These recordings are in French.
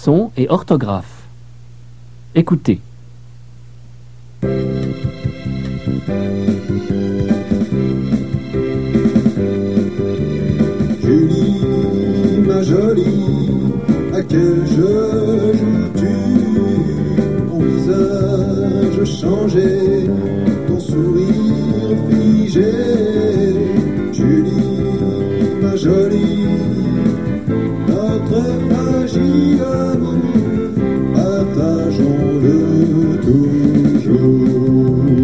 Leçon et orthographe. Écoutez. Julie, ma jolie, à quel jeu joues-tu? Ton visage changé, ton sourire figé. Julie, ma jolie, notre fragile amour, partageons-le toujours.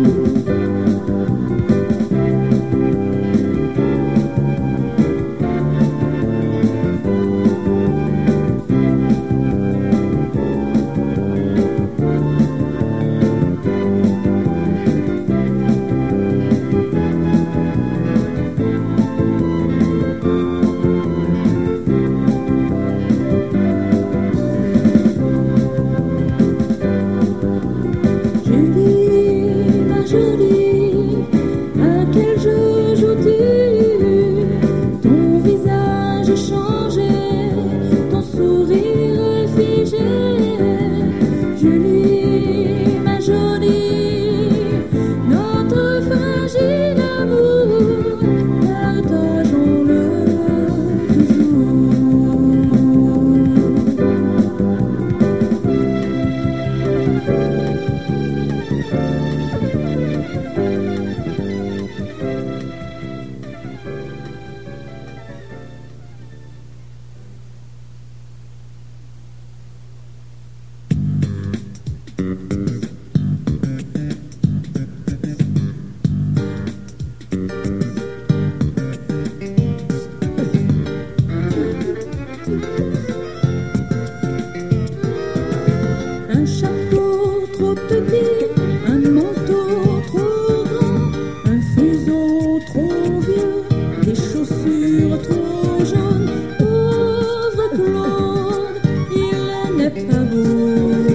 Un chapeau trop petit, un manteau trop grand, un fuseau trop vieux, des chaussures trop jaunes. Pauvre Claude, il n'est pas beau.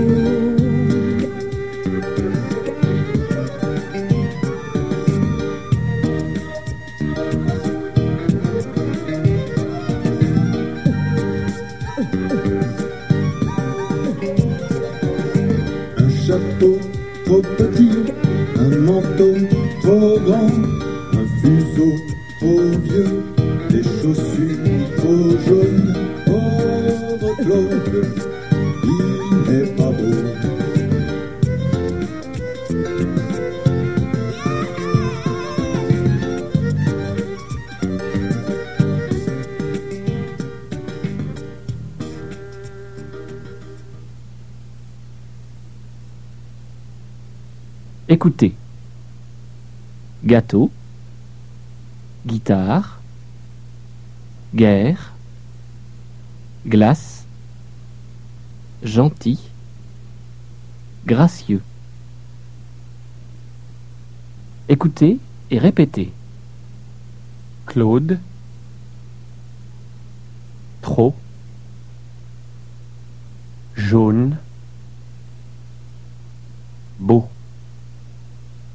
Chapeau trop petit, un manteau trop grand, un fuseau trop vieux, des chaussures trop jaunes. Pauvre Claude, il n'est pas beau. Écoutez. Gâteau, guitare, guerre, glace, gentil, gracieux. Écoutez et répétez. Claude, trop, jaune, beau.